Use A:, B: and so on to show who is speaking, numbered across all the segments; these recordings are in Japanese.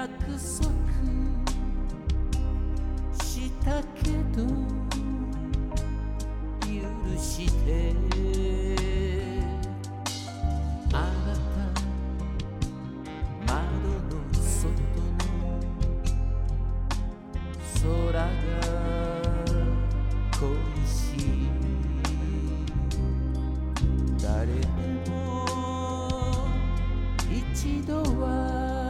A: 約束したけど許してあなた窓の外の空が恋しい誰でも一度は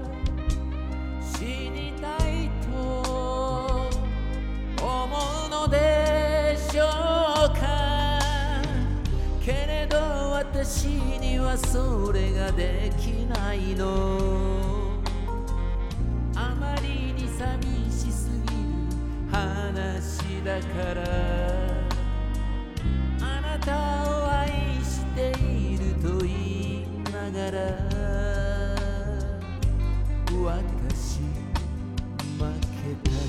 A: 死にたいと思うのでしょうか。けれど私にはそれができないの。あまりに寂しすぎる話だからあなたを愛していると言いながら私負けた。